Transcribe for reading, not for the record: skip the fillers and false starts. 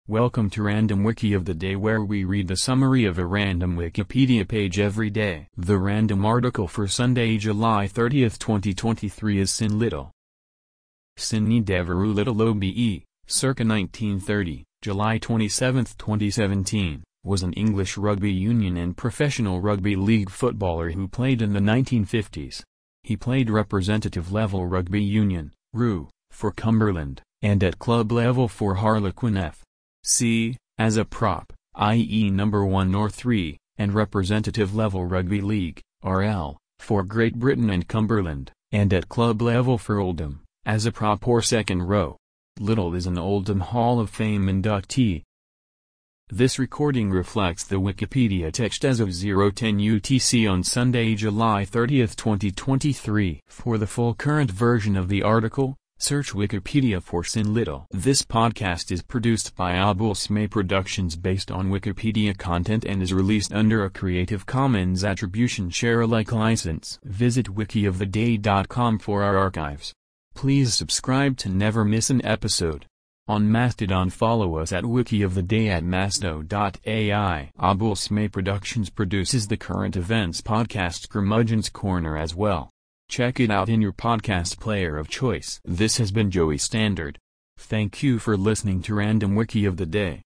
Welcome to Random Wiki of the Day, where we read the summary of a random Wikipedia page every day. The random article for Sunday, July 30th, 2023 is Sin Little. Sidney Devereux Little OBE, circa 1930, July 27, 2017, was an English rugby union and professional rugby league footballer who played in the 1950s. He played representative level rugby union, RU, for Cumberland, and at club level for Harlequin F.C., as a prop, i.e. number 1 or 3, and representative level rugby league, RL, for Great Britain and Cumberland, and at club level for Oldham, as a prop or second row. Little is an Oldham Hall of Fame inductee. This recording reflects the Wikipedia text as of 0:10 UTC on Sunday, July 30th, 2023. For the full current version of the article, search Wikipedia for Sin Little. This podcast is produced by Abul Smay Productions based on Wikipedia content and is released under a Creative Commons Attribution Share Alike license. Visit wikioftheday.com for our archives. Please subscribe to never miss an episode. On Mastodon, follow us at wikioftheday at masto.ai. Abul Smay Productions produces the current events podcast Curmudgeon's Corner as well. Check it out in your podcast player of choice. This has been Joey Standard. Thank you for listening to Random Wiki of the Day.